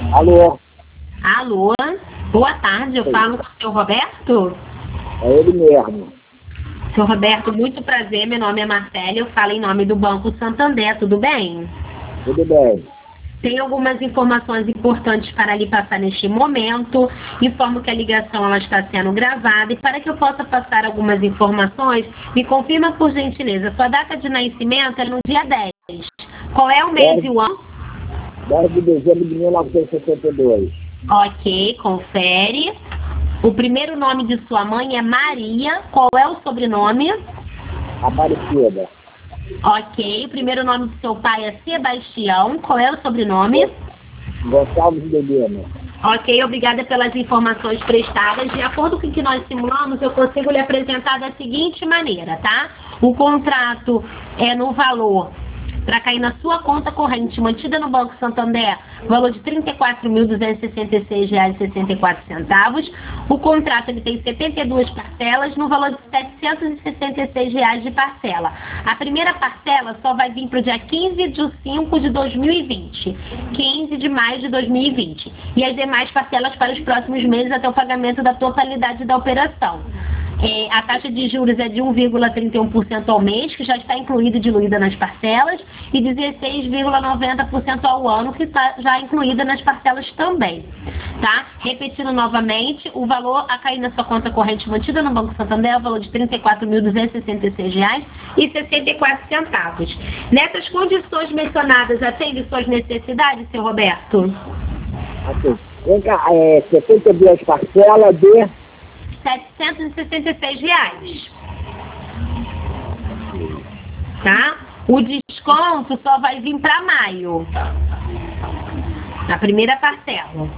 Alô? Alô? Boa tarde, eu falo com o seu Roberto? É ele mesmo. Seu Roberto, muito prazer, meu nome é Marcela, eu falo em nome do Banco Santander, tudo bem? Tudo bem. Tem algumas informações importantes para lhe passar neste momento. Informo que a ligação ela está sendo gravada e para que eu possa passar algumas informações, me confirma por gentileza, sua data de nascimento é no dia 10. Qual é o mês e o ano? 10 de dezembro de 1962. Ok, confere. O primeiro nome de sua mãe é Maria. Qual é o sobrenome? Aparecida. Ok, o primeiro nome do seu pai é Sebastião. Qual é o sobrenome? Gonçalves de Lima. Ok, obrigada pelas informações prestadas. De acordo com o que nós simulamos, eu consigo lhe apresentar da seguinte maneira, tá? O contrato é no valor, para cair na sua conta corrente mantida no Banco Santander, valor de R$ 34.266,64. O contrato ele tem 72 parcelas no valor de R$ 766 de parcela. A primeira parcela só vai vir para o dia 15 de 5 de 2020, 15 de maio de 2020. E as demais parcelas para os próximos meses até o pagamento da totalidade da operação. A taxa de juros é de 1,31% ao mês, que já está incluída e diluída nas parcelas, e 16,90% ao ano, que está já incluída nas parcelas também. Tá? Repetindo novamente, o valor a cair na sua conta corrente mantida no Banco Santander é o valor de R$ 34.266,64. Nessas condições mencionadas, atende suas necessidades, seu Roberto? Assim, vem cá, 72 parcelas de... R$ 766. Tá? O desconto só vai vir para maio. Na primeira parcela.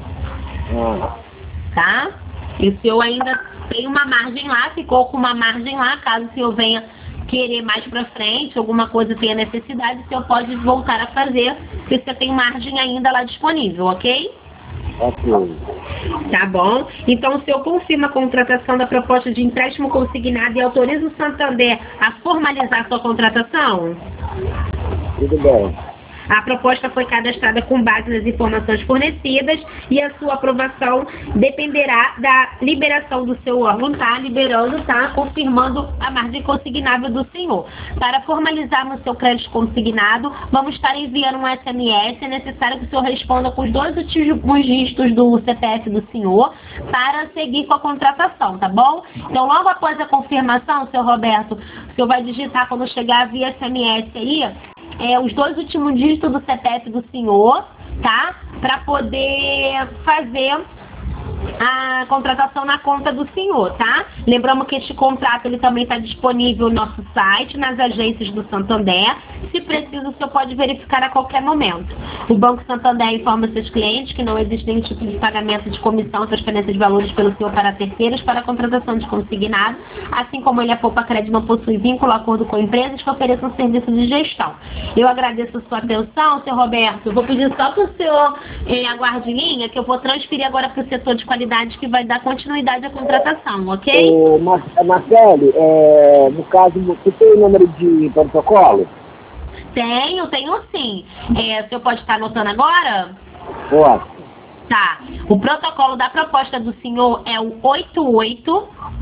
Tá? E o senhor ainda tem uma margem lá, ficou com uma margem lá, caso o senhor venha querer mais para frente, alguma coisa tenha necessidade, o senhor pode voltar a fazer, porque você tem margem ainda lá disponível, ok? Ok. Tá bom? Então o senhor confirma a contratação da proposta de empréstimo consignado e autoriza o Santander a formalizar sua contratação? Tudo bem. A proposta foi cadastrada com base nas informações fornecidas e a sua aprovação dependerá da liberação do seu órgão, tá? Liberando, tá? Confirmando a margem consignável do senhor. Para formalizarmos seu crédito consignado, vamos estar enviando um SMS. É necessário que o senhor responda com os dois últimos dígitos do CPF do senhor para seguir com a contratação, tá bom? Então, logo após a confirmação, seu Roberto, o senhor vai digitar quando chegar via SMS aí, os dois últimos dígitos do CPF do senhor, tá? Para poder fazer a contratação na conta do senhor, tá? Lembramos que este contrato ele também está disponível no nosso site, nas agências do Santander. Se preciso, o senhor pode verificar a qualquer momento. O Banco Santander informa seus clientes que não existe nenhum tipo de pagamento de comissão ou transferência de valores pelo senhor para terceiros para a contratação de consignado, assim como ele, a Poupa Crédito, não possui vínculo ou acordo com empresas que ofereçam serviço de gestão. Eu agradeço a sua atenção, seu Roberto. Vou pedir só para o senhor aguarde linha, que eu vou transferir agora para o setor de qualidade que vai dar continuidade à contratação, ok? Marcele, no caso, você tem o número de protocolo? Tenho sim. O senhor pode estar anotando agora? Posso. Tá. O protocolo da proposta do senhor é o 88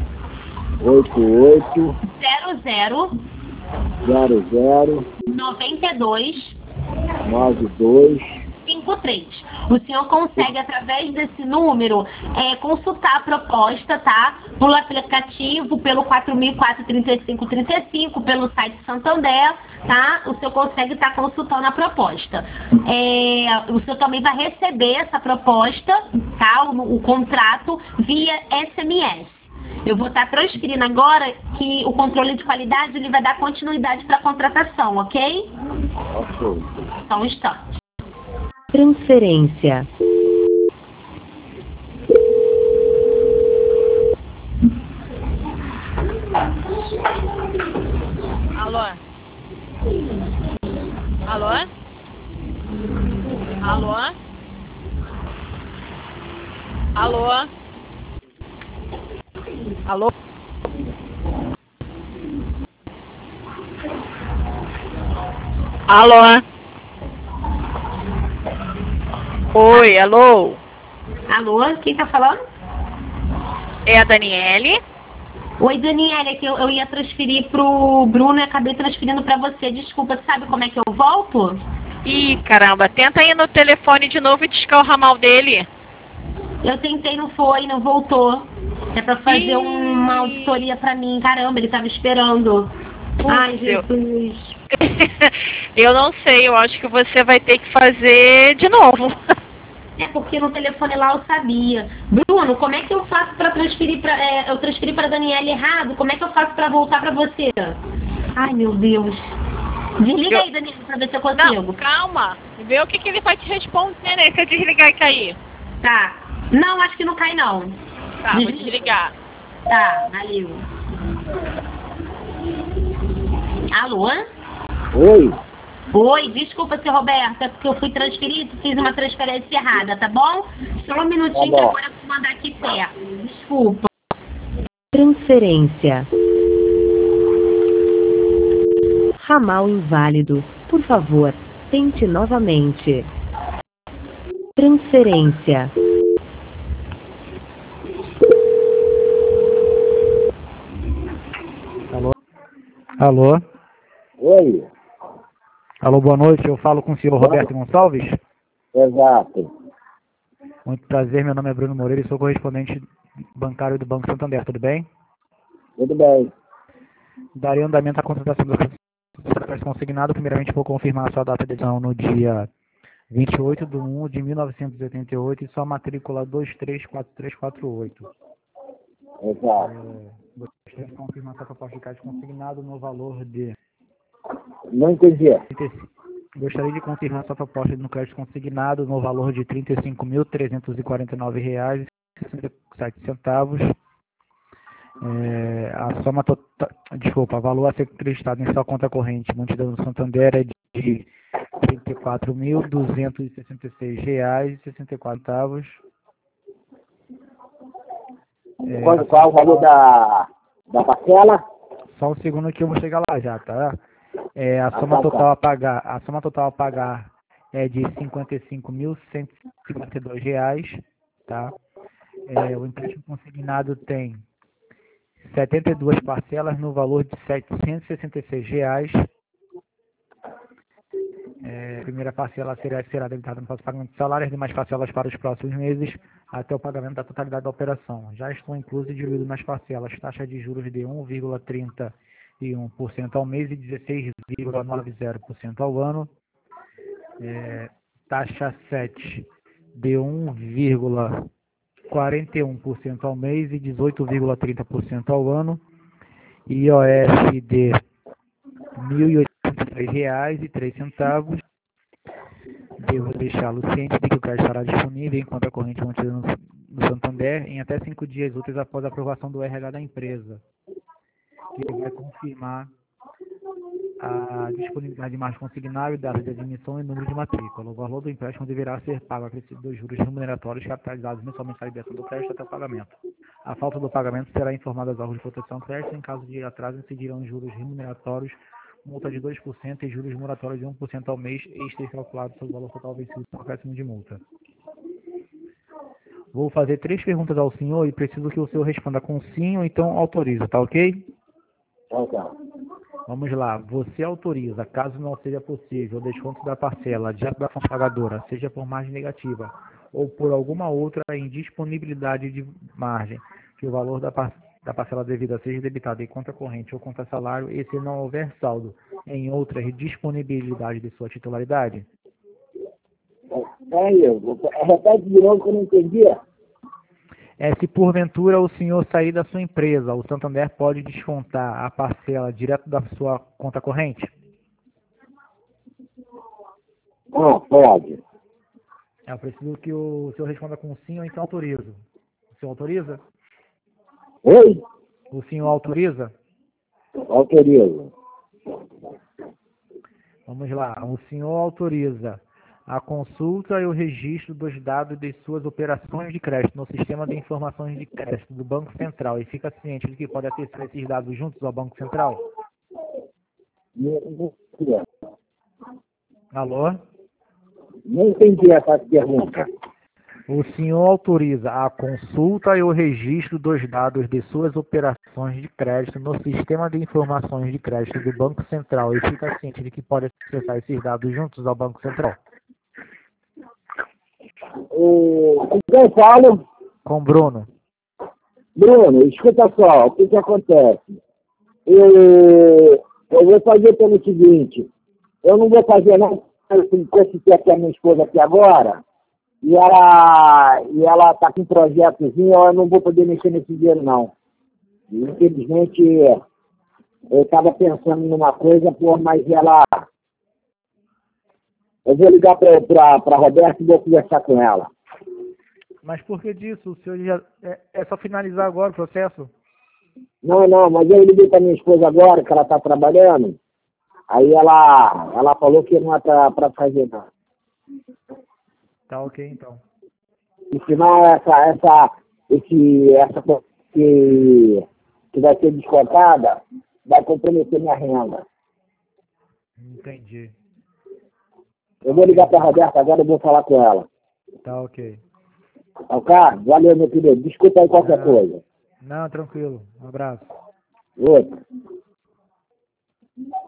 00 92 53. O senhor consegue, através desse número, consultar a proposta, tá? Pelo aplicativo, pelo 4004-3535, pelo site Santander, tá? O senhor consegue estar consultando a proposta. O senhor também vai receber essa proposta, tá? O contrato via SMS. Eu vou estar transferindo agora que o controle de qualidade ele vai dar continuidade para a contratação, ok? Ok. Só um instante. Transferência. Alô? Alô? Alô? Alô? Alô? Alô? Oi, alô? Alô, quem tá falando? É a Daniele? Oi, Daniela, é que eu ia transferir pro Bruno e acabei transferindo pra você. Desculpa, sabe como é que eu volto? Ih, caramba, tenta ir no telefone de novo e discar o ramal dele. Eu tentei, não foi, não voltou. É pra fazer uma Ih, auditoria pra mim. Caramba, ele tava esperando. Ai, putz, Jesus. eu não sei, eu acho que você vai ter que fazer de novo. É porque no telefone lá eu sabia. Bruno, como é que eu faço pra transferir pra... eu transferi pra Daniela errado. Como é que eu faço pra voltar pra você? Ai, meu Deus. Desliga aí, Daniela, pra ver se eu Não, consigo. calma. Vê o que ele vai te responder, né? Se eu desligar e cair. Tá. Não, acho que não cai, não. Tá, vou desligar. Tá, valeu. Alô? Oi. Oi, desculpa, seu Roberto, é porque eu fui transferido, fiz uma transferência errada, tá bom? Só um minutinho Tá que bom. agora eu vou mandar aqui perto. Desculpa. Transferência. Ramal inválido. Por favor, tente novamente. Transferência. Alô? Oi. Alô, boa noite. Eu falo com o senhor Roberto Gonçalves. Exato. Muito prazer, meu nome é Bruno Moreira e sou correspondente bancário do Banco Santander, tudo bem? Tudo bem. Darei andamento à contratação do crédito consignado. Primeiramente, vou confirmar a sua data de edição no dia 28/1/1988 e sua matrícula 234348. Exato. Gostaria de confirmar sua proposta de crédito consignado no valor de... Não entendi. Gostaria de confirmar sua proposta no crédito consignado no valor de R$ 35.349,67. A soma total, desculpa, o valor a ser acreditado em sua conta corrente, multidão do Santander, é de R$ 34.266,64. Qual é o valor da parcela? Só um segundo que eu vou chegar lá já, tá? A tá, soma tá. total a pagar é de R$ 55.152, tá? O empréstimo consignado tem 72 parcelas no valor de R$ 766. A primeira parcela será debitada no próximo pagamento de salário, as demais parcelas para os próximos meses, até o pagamento da totalidade da operação. Já estão inclusos e diluídos nas parcelas taxa de juros de 1,31% ao mês e 16,90% ao ano. Taxa 7 de 1,41% ao mês e 18,30% ao ano. IOF de R$ 1.083,03. Devo deixá-lo ciente de que o crédito estará disponível em conta corrente mantida no Santander em até 5 dias úteis após a aprovação do RH da empresa, que vai confirmar a disponibilidade de margem consignável, data de admissão e número de matrícula. O valor do empréstimo deverá ser pago acrescido dos juros remuneratórios capitalizados mensalmente na liberação do crédito até o pagamento. A falta do pagamento será informada aos órgãos de proteção do crédito. Em caso de atraso, incidirão juros remuneratórios, multa de 2% e juros moratórios de 1% ao mês, extra calculado sobre o valor total vencido com acréscimo de multa. Vou fazer 3 perguntas ao senhor e preciso que o senhor responda com sim ou então autoriza, tá ok? Tá. Vamos lá. Você autoriza, caso não seja possível, o desconto da parcela diante da fonte pagadora, seja por margem negativa ou por alguma outra indisponibilidade de margem, que o valor da parcela devida seja debitado em conta corrente ou conta salário e se não houver saldo em outra disponibilidade de sua titularidade? Repete de novo que eu não entendi. Se porventura o senhor sair da sua empresa, o Santander pode descontar a parcela direto da sua conta corrente? Pode. Eu preciso que o senhor responda com sim ou então autorizo. O senhor autoriza? Oi? O senhor autoriza? Autorizo. Vamos lá. O senhor autoriza a consulta e o registro dos dados de suas operações de crédito no sistema de informações de crédito do Banco Central e fica ciente de que pode acessar esses dados juntos ao Banco Central? Não. Alô? Nem entendi essa pergunta. O senhor autoriza a consulta e o registro dos dados de suas operações de crédito no sistema de informações de crédito do Banco Central e fica ciente de que pode acessar esses dados juntos ao Banco Central? Com quem falo? Com Bruno. Bruno, escuta só, o que que acontece? Eu vou fazer pelo seguinte, eu não vou fazer não com esse que a minha esposa aqui agora, e ela está com um projetozinho, eu não vou poder mexer nesse dinheiro não. Infelizmente, eu estava pensando numa coisa, mas ela... Eu vou ligar para a Roberta e vou conversar com ela. Mas por que disso? O senhor já... É só finalizar agora o processo? Não, mas eu liguei para minha esposa agora, que ela está trabalhando, aí ela falou que não é para fazer não. Tá ok, então. E senão essa que vai ser descontada vai comprometer minha renda. Entendi. Eu vou ligar para a Roberta agora e vou falar com ela. Tá ok. Ok? Valeu, meu querido. Desculpa aí qualquer coisa. Não, tranquilo. Um abraço. Outro.